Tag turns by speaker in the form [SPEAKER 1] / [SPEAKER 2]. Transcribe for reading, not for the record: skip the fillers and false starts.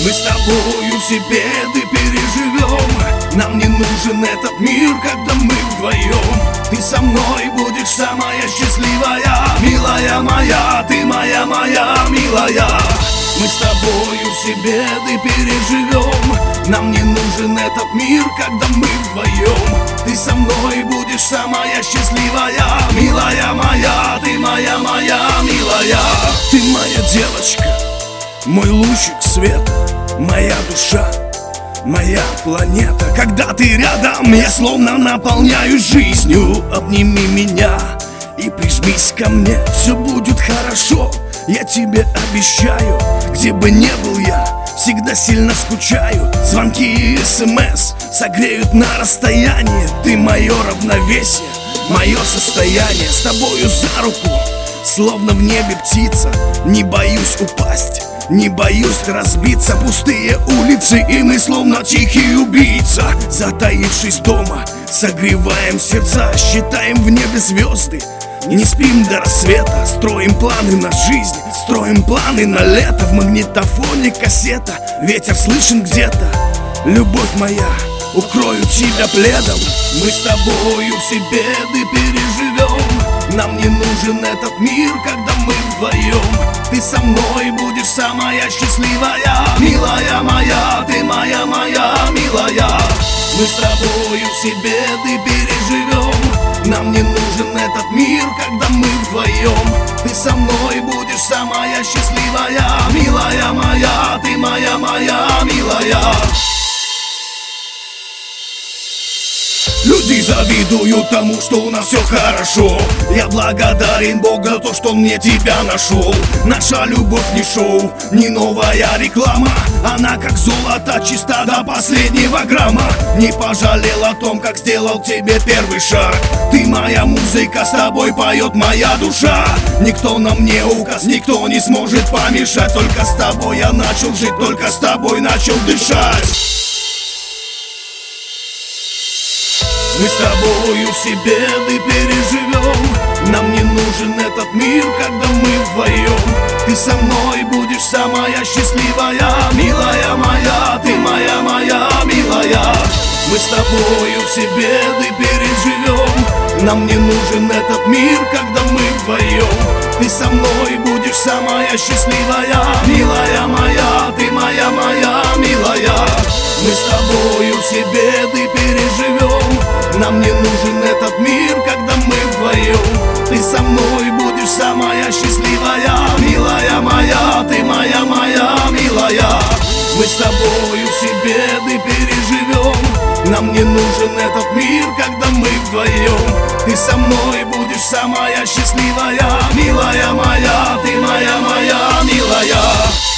[SPEAKER 1] Мы с тобою все беды переживем. Нам не нужен этот мир, когда мы вдвоем. Ты со мной будешь самая счастливая, милая моя, ты моя милая. Мы с тобою все беды переживем. Нам не нужен этот мир, когда мы вдвоем. Ты со мной будешь самая счастливая, милая моя, ты моя милая. Ты моя девочка, мой лучик света, моя душа, моя планета. Когда ты рядом, я словно наполняюсь жизнью. Обними меня и прижмись ко мне. Все будет хорошо, я тебе обещаю. Где бы ни был я, всегда сильно скучаю. Звонки и СМС согреют на расстоянии. Ты мое равновесие, мое состояние. С тобою за руку, словно в небе птица. Не боюсь упасть, не боюсь разбиться. Пустые улицы, и мы словно тихий убийца. Затаившись дома, согреваем сердца. Считаем в небе звезды, не спим до рассвета. Строим планы на жизнь, строим планы на лето. В магнитофоне кассета, ветер слышен где-то. Любовь моя, укрою тебя пледом. Мы с тобою все беды переживем. Нам не нужен этот мир, когда мы вдвоем. Ты со мной будешь самая счастливая, милая моя, ты моя милая. Мы с тобою все беды переживем. Нам не нужен этот мир, когда мы вдвоем. Ты со мной будешь самая счастливая, милая моя, ты моя милая. Люди завидуют тому, что у нас все хорошо. Я благодарен Богу за то, что он мне тебя нашел. Наша любовь не шоу, не новая реклама. Она как золото, чиста до последнего грамма. Не пожалел о том, как сделал тебе первый шаг. Ты моя музыка, с тобой поет моя душа. Никто нам не указ, никто не сможет помешать. Только с тобой я начал жить, только с тобой начал дышать. Мы с тобою все беды переживем. Нам не нужен этот мир, когда мы вдвоем. Ты со мной будешь самая счастливая, милая моя, ты моя милая. Мы с тобою все беды переживем. Нам не нужен этот мир, когда мы вдвоем. Ты со мной будешь самая счастливая, милая моя, ты моя милая. Мы с тобою все беды переживем. Нам не нужен этот мир, когда мы вдвоем. Ты со мной будешь самая счастливая, милая моя, ты моя милая. Мы с тобою все беды переживем. Нам не нужен этот мир, когда мы вдвоем. Ты со мной будешь самая счастливая, милая моя, ты моя милая.